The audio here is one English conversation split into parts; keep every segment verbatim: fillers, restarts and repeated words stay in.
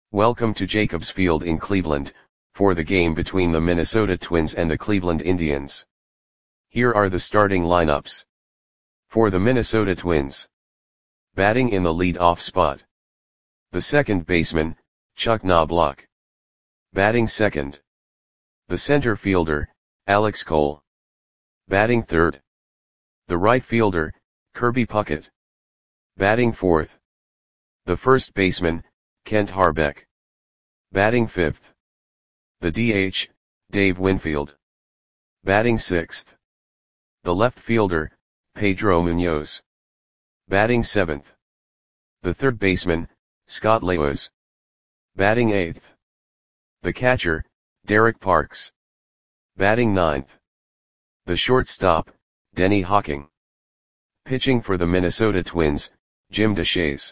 Welcome to Jacobs Field in Cleveland, for the game between the Minnesota Twins and the Cleveland Indians. Here are the starting lineups. For the Minnesota Twins. Batting in the lead-off spot. The second baseman, Chuck Knobloch. Batting second. The center fielder, Alex Cole. Batting third. The right fielder, Kirby Puckett. Batting fourth. The first baseman, Kent Hrbek. Batting fifth. The D H, Dave Winfield. Batting sixth. The left fielder, Pedro Munoz. Batting seventh. The third baseman, Scott Laos. Batting eighth. The catcher, Derek Parks. Batting ninth. The shortstop, Denny Hawking. Pitching for the Minnesota Twins, Jim Deshaies.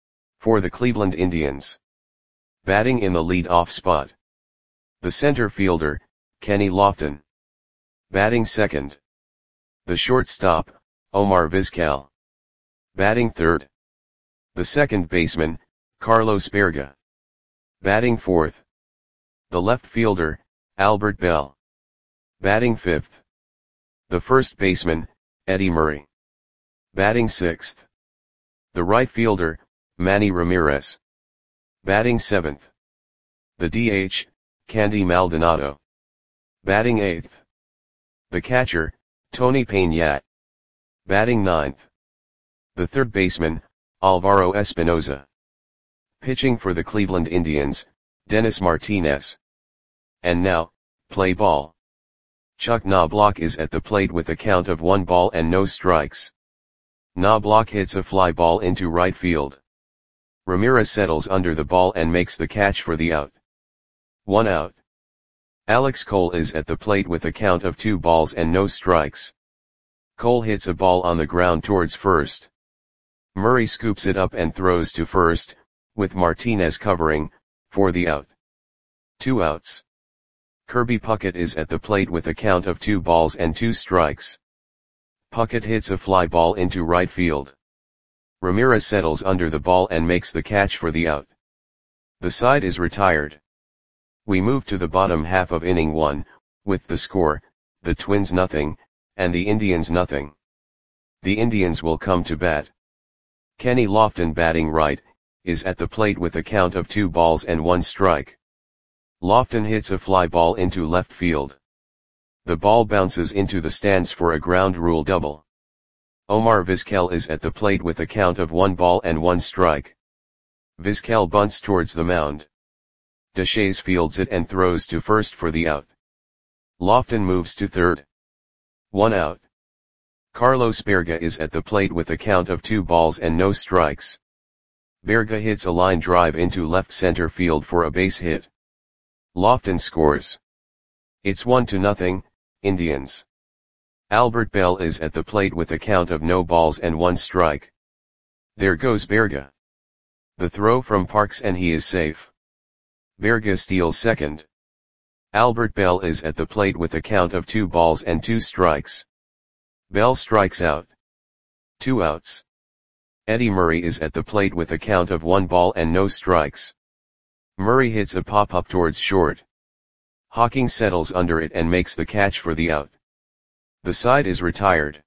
For the Cleveland Indians. Batting in the lead-off spot. The center fielder, Kenny Lofton. Batting second. The shortstop, Omar Vizquel. Batting third. The second baseman, Carlos Baerga. Batting fourth. The left fielder, Albert Belle. Batting fifth. The first baseman, Eddie Murray. Batting sixth. The right fielder, Manny Ramirez. Batting seventh. The D H, Candy Maldonado. Batting eighth. The catcher, Tony Peña. Batting ninth. The third baseman, Alvaro Espinoza. Pitching for the Cleveland Indians, Dennis Martinez. And now, play ball. Chuck Knobloch is at the plate with a count of one ball and no strikes. Knobloch hits a fly ball into right field. Ramirez settles under the ball and makes the catch for the out. One out. Alex Cole is at the plate with a count of two balls and no strikes. Cole hits a ball on the ground towards first. Murray scoops it up and throws to first, with Martinez covering, for the out. Two outs. Kirby Puckett is at the plate with a count of two balls and two strikes. Puckett hits a fly ball into right field. Ramirez settles under the ball and makes the catch for the out. The side is retired. We move to the bottom half of inning one, with the score, the Twins nothing, and the Indians nothing. The Indians will come to bat. Kenny Lofton, batting right, is at the plate with a count of two balls and one strike. Lofton hits a fly ball into left field. The ball bounces into the stands for a ground rule double. Omar Vizquel is at the plate with a count of one ball and one strike. Vizquel bunts towards the mound. Deshaies fields it and throws to first for the out. Lofton moves to third. One out. Carlos Baerga is at the plate with a count of two balls and no strikes. Baerga hits a line drive into left center field for a base hit. Lofton scores. It's one to nothing, Indians. Albert Belle is at the plate with a count of no balls and one strike. There goes Baerga. The throw from Parks and he is safe. Baerga steals second. Albert Belle is at the plate with a count of two balls and two strikes. Belle strikes out. Two outs. Eddie Murray is at the plate with a count of one ball and no strikes. Murray hits a pop-up towards short. Hawking settles under it and makes the catch for the out. The side is retired.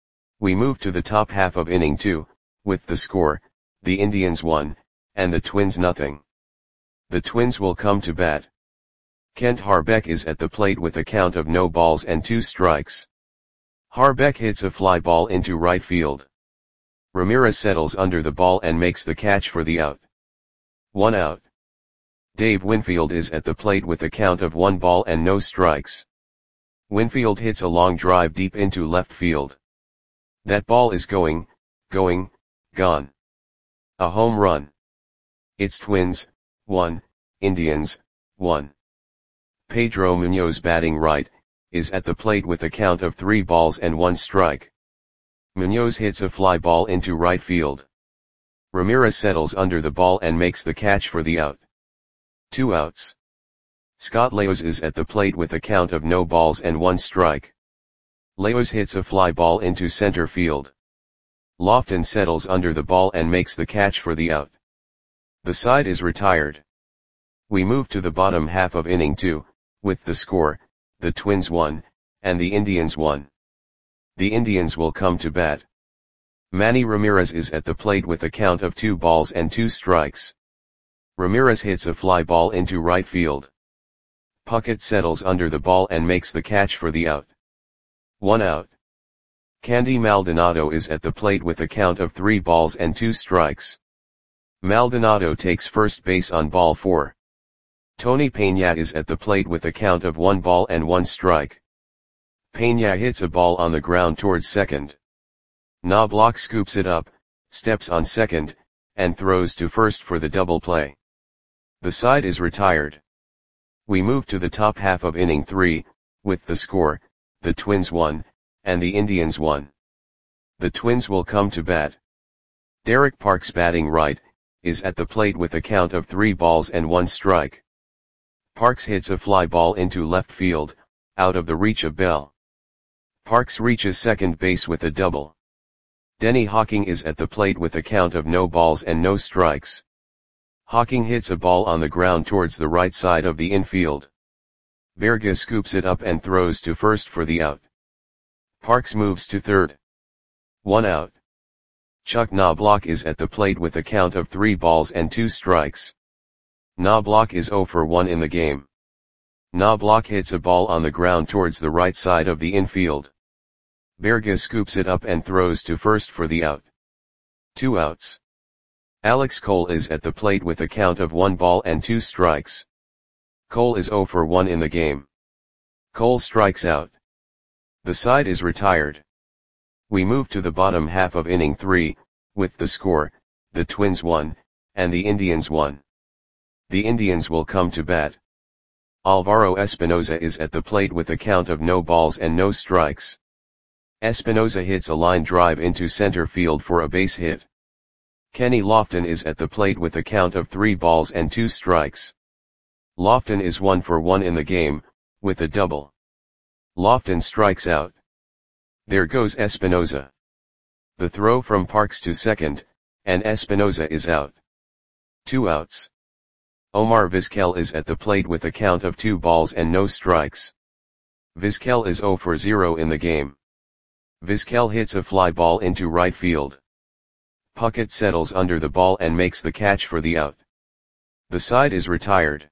We move to the top half of inning two, with the score, the Indians one, and the Twins nothing. The Twins will come to bat. Kent Hrbek is at the plate with a count of no balls and two strikes. Hrbek hits a fly ball into right field. Ramirez settles under the ball and makes the catch for the out. One out. Dave Winfield is at the plate with a count of one ball and no strikes. Winfield hits a long drive deep into left field. That ball is going, going, gone. A home run. It's Twins, one, Indians, one. Pedro Munoz, batting right, is at the plate with a count of three balls and one strike. Munoz hits a fly ball into right field. Ramirez settles under the ball and makes the catch for the out. Two outs. Scott Laos is at the plate with a count of no balls and one strike. Laos hits a fly ball into center field. Lofton settles under the ball and makes the catch for the out. The side is retired. We move to the bottom half of inning two, with the score, the Twins won, and the Indians won. The Indians will come to bat. Manny Ramirez is at the plate with a count of two balls and two strikes. Ramirez hits a fly ball into right field. Puckett settles under the ball and makes the catch for the out. One out. Candy Maldonado is at the plate with a count of three balls and two strikes. Maldonado takes first base on ball four. Tony Peña is at the plate with a count of one ball and one strike. Peña hits a ball on the ground towards second. Knobloch scoops it up, steps on second, and throws to first for the double play. The side is retired. We move to the top half of inning three, with the score, the Twins won, and the Indians won. The Twins will come to bat. Derek Parks, batting right, is at the plate with a count of three balls and one strike. Parks hits a fly ball into left field, out of the reach of Bell. Parks reaches second base with a double. Denny Hawking is at the plate with a count of no balls and no strikes. Hawking hits a ball on the ground towards the right side of the infield. Berga scoops it up and throws to first for the out. Parks moves to third. One out. Chuck Knobloch is at the plate with a count of three balls and two strikes. Knobloch is zero for one in the game. Knobloch hits a ball on the ground towards the right side of the infield. Berga scoops it up and throws to first for the out. Two outs. Alex Cole is at the plate with a count of one ball and two strikes. Cole is zero for one in the game. Cole strikes out. The side is retired. We move to the bottom half of inning three, with the score, the Twins won, and the Indians won. The Indians will come to bat. Alvaro Espinoza is at the plate with a count of no balls and no strikes. Espinoza hits a line drive into center field for a base hit. Kenny Lofton is at the plate with a count of three balls and two strikes. Lofton is one for one in the game, with a double. Lofton strikes out. There goes Espinoza. The throw from Parks to second, and Espinoza is out. Two outs. Omar Vizquel is at the plate with a count of two balls and no strikes. Vizquel is zero for zero in the game. Vizquel hits a fly ball into right field. Puckett settles under the ball and makes the catch for the out. The side is retired.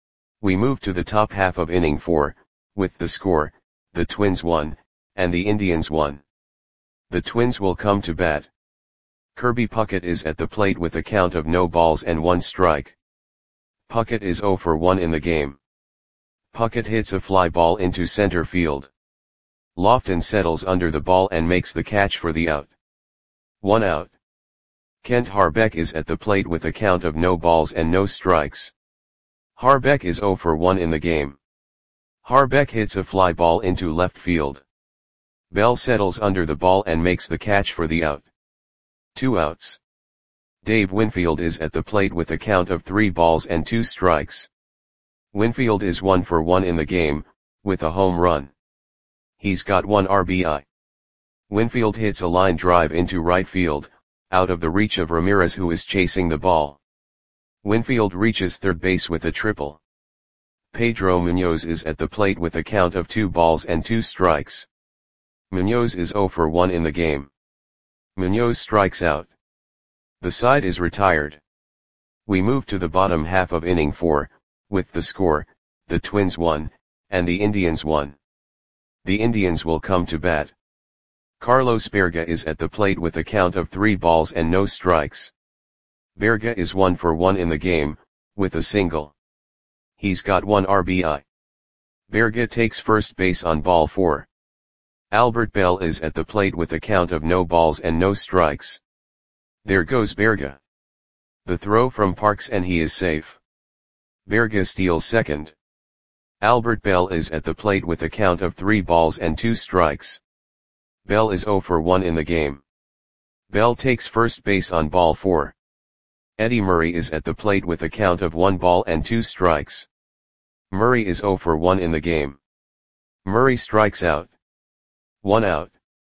We move to the top half of inning four, with the score, the Twins won, and the Indians won. The Twins will come to bat. Kirby Puckett is at the plate with a count of no balls and one strike. Puckett is zero for one in the game. Puckett hits a fly ball into center field. Lofton settles under the ball and makes the catch for the out. One out. Kent Harbeck is at the plate with a count of no balls and no strikes. Harbeck is zero for one in the game. Harbeck hits a fly ball into left field. Bell settles under the ball and makes the catch for the out. Two outs. Dave Winfield is at the plate with a count of three balls and two strikes. Winfield is one for one in the game, with a home run. He's got one R B I. Winfield hits a line drive into right field, out of the reach of Ramirez, who is chasing the ball. Winfield reaches third base with a triple. Pedro Munoz is at the plate with a count of two balls and two strikes. Munoz is zero for one in the game. Munoz strikes out. The side is retired. We move to the bottom half of inning four, with the score, the Twins won, and the Indians won. The Indians will come to bat. Carlos Berga is at the plate with a count of three balls and no strikes. Berga is one for one in the game, with a single. He's got one R B I. Berga takes first base on ball four. Albert Bell is at the plate with a count of no balls and no strikes. There goes Berga. The throw from Parks and he is safe. Berga steals second. Albert Bell is at the plate with a count of three balls and two strikes. Bell is zero for one in the game. Bell takes first base on ball four. Eddie Murray is at the plate with a count of one ball and two strikes. Murray is zero for one in the game. Murray strikes out. One out.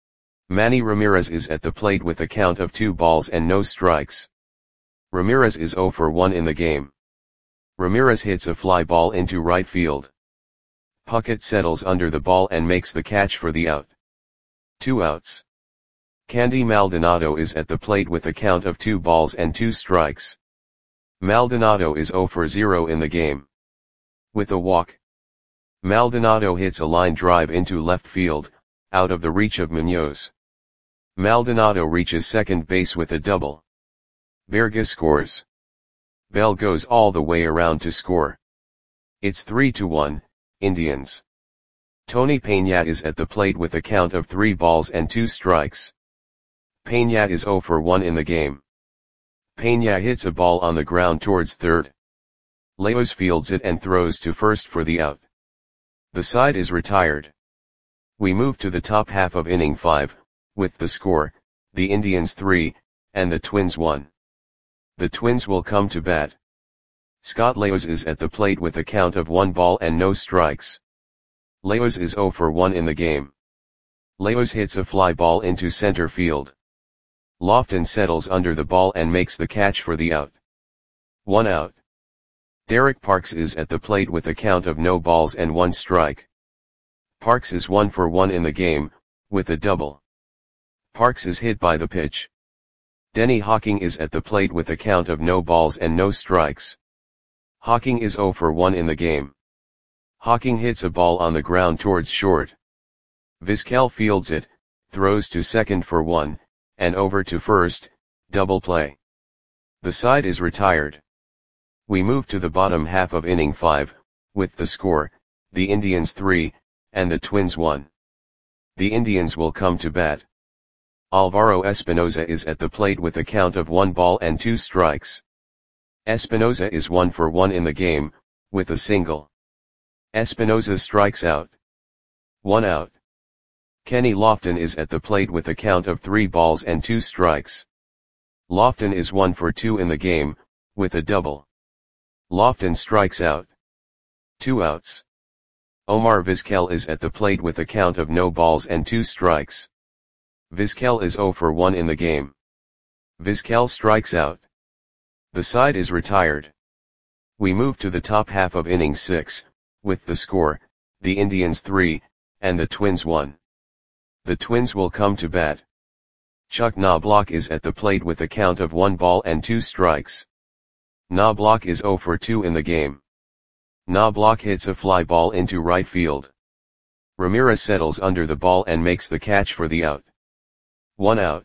Manny Ramirez is at the plate with a count of two balls and no strikes. Ramirez is zero for one in the game. Ramirez hits a fly ball into right field. Puckett settles under the ball and makes the catch for the out. Two outs. Candy Maldonado is at the plate with a count of two balls and two strikes. Maldonado is zero for zero in the game. With a walk, Maldonado hits a line drive into left field, out of the reach of Munoz. Maldonado reaches second base with a double. Berga scores. Bell goes all the way around to score. It's three to one, Indians. Tony Peña is at the plate with a count of three balls and two strikes. Peña is zero for one in the game. Peña hits a ball on the ground towards third. Leos fields it and throws to first for the out. The side is retired. We move to the top half of inning five, with the score, the Indians three, and the Twins one. The Twins will come to bat. Scott Leos is at the plate with a count of one ball and no strikes. Leos is zero for one in the game. Leos hits a fly ball into center field. Lofton settles under the ball and makes the catch for the out. One out. Derek Parks is at the plate with a count of no balls and one strike. Parks is one for one in the game, with a double. Parks is hit by the pitch. Denny Hawking is at the plate with a count of no balls and no strikes. Hawking is zero for one in the game. Hawking hits a ball on the ground towards short. Vizquel fields it, throws to second for one, and over to first, double play. The side is retired. We move to the bottom half of inning five, with the score, the Indians three, and the Twins one. The Indians will come to bat. Alvaro Espinoza is at the plate with a count of one ball and two strikes. Espinoza is one for one in the game, with a single. Espinoza strikes out. One out. Kenny Lofton is at the plate with a count of three balls and two strikes. Lofton is one for two in the game, with a double. Lofton strikes out. Two outs. Omar Vizquel is at the plate with a count of no balls and two strikes. Vizquel is zero for one in the game. Vizquel strikes out. The side is retired. We move to the top half of inning six, with the score, the Indians three, and the Twins one. The Twins will come to bat. Chuck Knobloch is at the plate with a count of one ball and two strikes. Knobloch is zero for two in the game. Knobloch hits a fly ball into right field. Ramirez settles under the ball and makes the catch for the out. One out.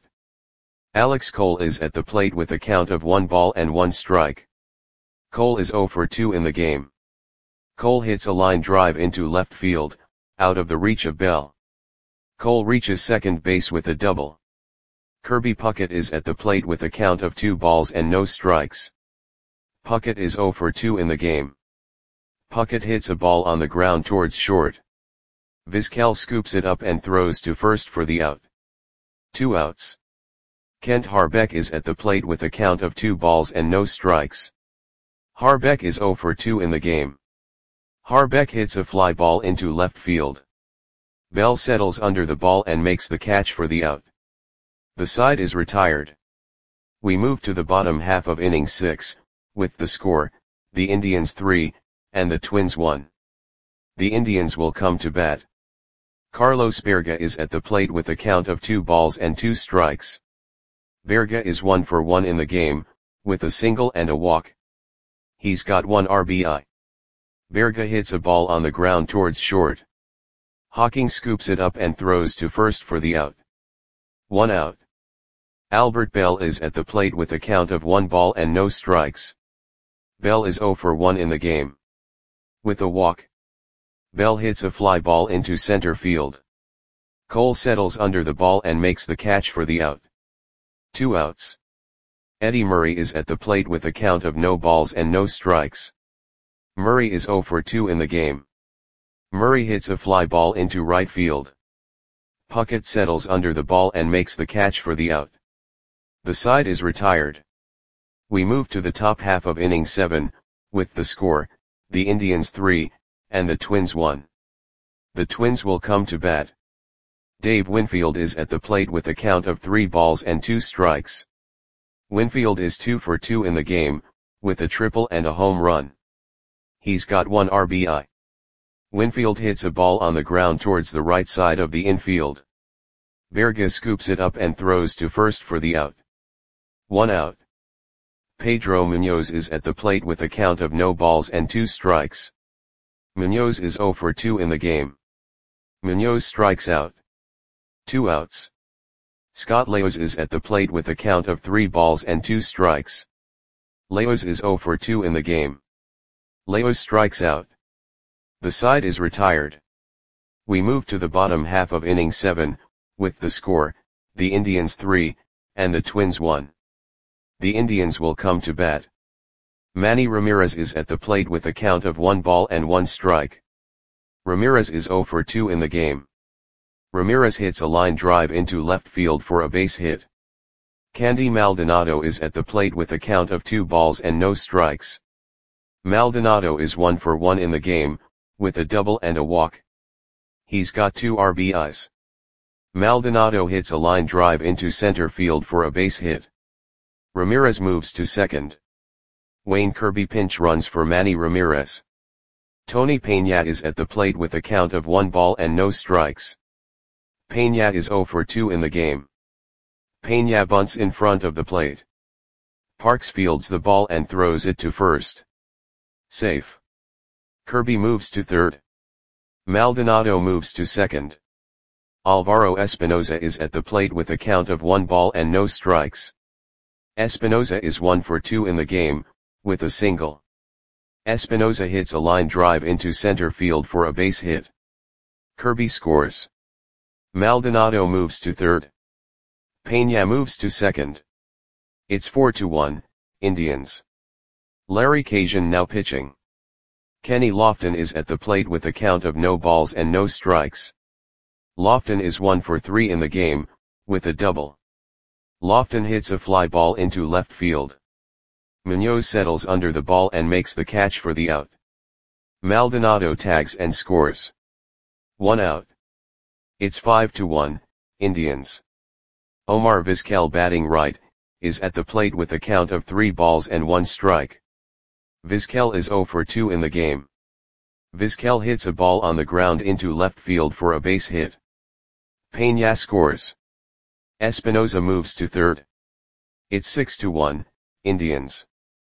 Alex Cole is at the plate with a count of one ball and one strike. Cole is zero for two in the game. Cole hits a line drive into left field, out of the reach of Bell. Cole reaches second base with a double. Kirby Puckett is at the plate with a count of two balls and no strikes. Puckett is zero for two in the game. Puckett hits a ball on the ground towards short. Vizquel scoops it up and throws to first for the out. Two outs. Kent Harbeck is at the plate with a count of two balls and no strikes. Harbeck is zero for two in the game. Harbeck hits a fly ball into left field. Bell settles under the ball and makes the catch for the out. The side is retired. We move to the bottom half of inning six, with the score, the Indians three, and the Twins one. The Indians will come to bat. Carlos Berga is at the plate with a count of two balls and two strikes. Berga is one for one in the game, with a single and a walk. He's got one R B I. Berga hits a ball on the ground towards short. Hawking scoops it up and throws to first for the out. One out. Albert Bell is at the plate with a count of one ball and no strikes. Bell is zero for one in the game. With a walk, Bell hits a fly ball into center field. Cole settles under the ball and makes the catch for the out. Two outs. Eddie Murray is at the plate with a count of no balls and no strikes. Murray is zero for two in the game. Murray hits a fly ball into right field. Puckett settles under the ball and makes the catch for the out. The side is retired. We move to the top half of inning seven, with the score, the Indians three, and the Twins one. The Twins will come to bat. Dave Winfield is at the plate with a count of three balls and two strikes. Winfield is two for two in the game, with a triple and a home run. He's got one R B I. Winfield hits a ball on the ground towards the right side of the infield. Berga scoops it up and throws to first for the out. One out. Pedro Munoz is at the plate with a count of no balls and two strikes. Munoz is zero for two in the game. Munoz strikes out. Two outs. Scott Leos is at the plate with a count of three balls and two strikes. Leos is zero for two in the game. Leos strikes out. The side is retired. We move to the bottom half of inning seven, with the score, the Indians three, and the Twins one. The Indians will come to bat. Manny Ramirez is at the plate with a count of one ball and one strike. Ramirez is zero for two in the game. Ramirez hits a line drive into left field for a base hit. Candy Maldonado is at the plate with a count of two balls and no strikes. Maldonado is one for one in the game, with a double and a walk. He's got two R B Is. Maldonado hits a line drive into center field for a base hit. Ramirez moves to second. Wayne Kirby pinch runs for Manny Ramirez. Tony Peña is at the plate with a count of one ball and no strikes. Peña is zero for two in the game. Peña bunts in front of the plate. Parks fields the ball and throws it to first. Safe. Kirby moves to third. Maldonado moves to second. Alvaro Espinoza is at the plate with a count of one ball and no strikes. Espinoza is one for two in the game, with a single. Espinoza hits a line drive into center field for a base hit. Kirby scores. Maldonado moves to third. Peña moves to second. It's four to one, Indians. Larry Cajun now pitching. Kenny Lofton is at the plate with a count of no balls and no strikes. Lofton is one for three in the game, with a double. Lofton hits a fly ball into left field. Munoz settles under the ball and makes the catch for the out. Maldonado tags and scores. One out. It's five to one, Indians. Omar Vizquel batting right, is at the plate with a count of three balls and one strike. Vizquel is zero for two in the game. Vizquel hits a ball on the ground into left field for a base hit. Peña scores. Espinoza moves to third. It's six to one, Indians.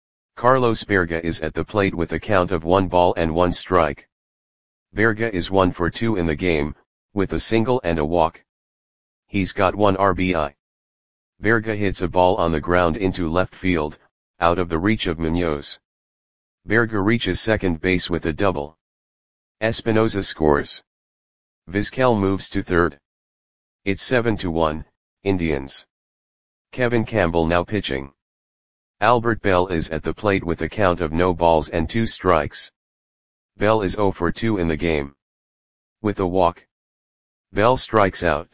Carlos Berga is at the plate with a count of one ball and one strike. Berga is one for two in the game, with a single and a walk. He's got one R B I. Berga hits a ball on the ground into left field, out of the reach of Munoz. Berga reaches second base with a double. Espinoza scores. Vizquel moves to third. It's seven to one, Indians. Kevin Campbell now pitching. Albert Bell is at the plate with a count of no balls and two strikes. Bell is zero for two in the game. With a walk. Bell strikes out.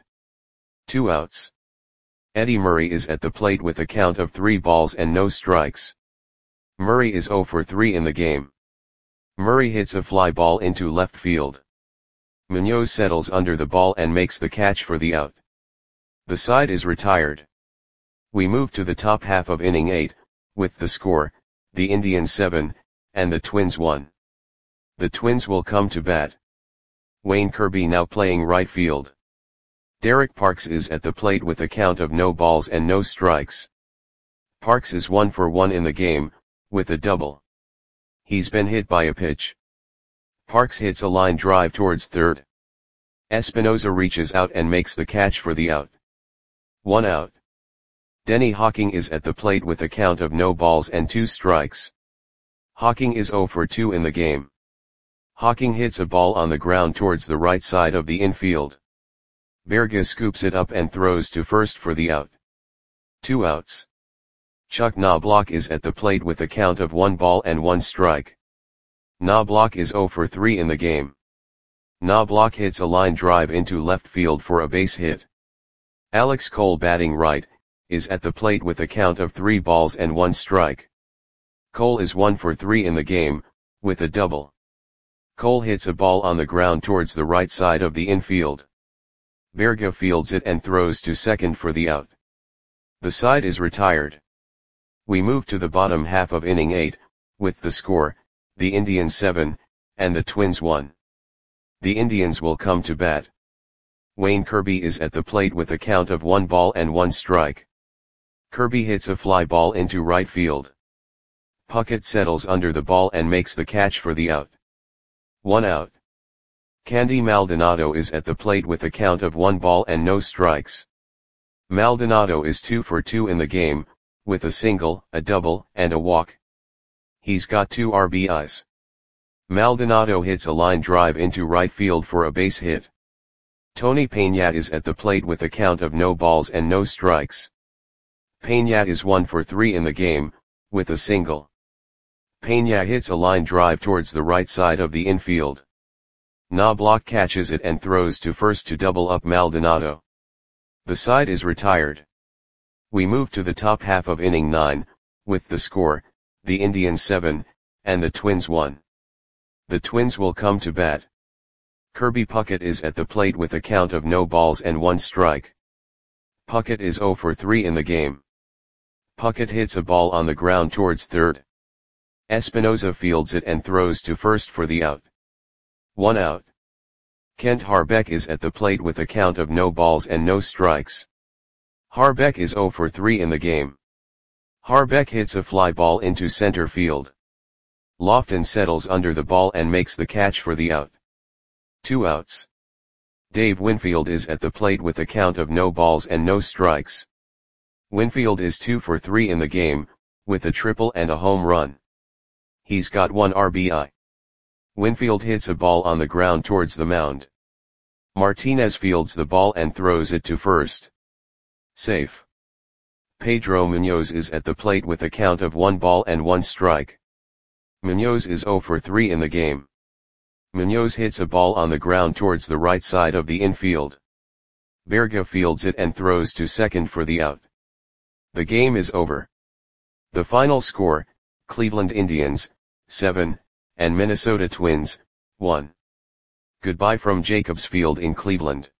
Two outs. Eddie Murray is at the plate with a count of three balls and no strikes. Murray is zero for three in the game. Murray hits a fly ball into left field. Munoz settles under the ball and makes the catch for the out. The side is retired. We move to the top half of inning eight, with the score, the Indians seven, and the Twins one. The Twins will come to bat. Wayne Kirby now playing right field. Derek Parks is at the plate with a count of no balls and no strikes. Parks is one for one in the game, with a double. He's been hit by a pitch. Parks hits a line drive towards third. Espinoza reaches out and makes the catch for the out. One out. Denny Hawking is at the plate with a count of no balls and two strikes. Hawking is zero for two in the game. Hawking hits a ball on the ground towards the right side of the infield. Berga scoops it up and throws to first for the out. Two outs. Chuck Knobloch is at the plate with a count of one ball and one strike. Knobloch is zero for three in the game. Knobloch hits a line drive into left field for a base hit. Alex Cole batting right, is at the plate with a count of three balls and one strike. Cole is one for three in the game, with a double. Cole hits a ball on the ground towards the right side of the infield. Berga fields it and throws to second for the out. The side is retired. We move to the bottom half of inning eight, with the score, the Indians seven, and the Twins one. The Indians will come to bat. Wayne Kirby is at the plate with a count of one ball and one strike. Kirby hits a fly ball into right field. Puckett settles under the ball and makes the catch for the out. One out. Candy Maldonado is at the plate with a count of one ball and no strikes. Maldonado is two for two in the game, with a single, a double, and a walk. He's got two R B Is. Maldonado hits a line drive into right field for a base hit. Tony Peña is at the plate with a count of no balls and no strikes. Peña is one for three in the game, with a single. Peña hits a line drive towards the right side of the infield. Knobloch catches it and throws to first to double up Maldonado. The side is retired. We move to the top half of inning nine, with the score, the Indians seven, and the Twins one. The Twins will come to bat. Kirby Puckett is at the plate with a count of no balls and one strike. Puckett is zero for three in the game. Puckett hits a ball on the ground towards third. Espinosa fields it and throws to first for the out. One out. Kent Harbeck is at the plate with a count of no balls and no strikes. Harbeck is zero for three in the game. Harbeck hits a fly ball into center field. Lofton settles under the ball and makes the catch for the out. Two outs. Dave Winfield is at the plate with a count of no balls and no strikes. Winfield is two for three in the game, with a triple and a home run. He's got one R B I. Winfield hits a ball on the ground towards the mound. Martinez fields the ball and throws it to first. Safe. Pedro Munoz is at the plate with a count of one ball and one strike. Munoz is zero for three in the game. Munoz hits a ball on the ground towards the right side of the infield. Berga fields it and throws to second for the out. The game is over. The final score, Cleveland Indians, seven, and Minnesota Twins, one. Goodbye from Jacobs Field in Cleveland.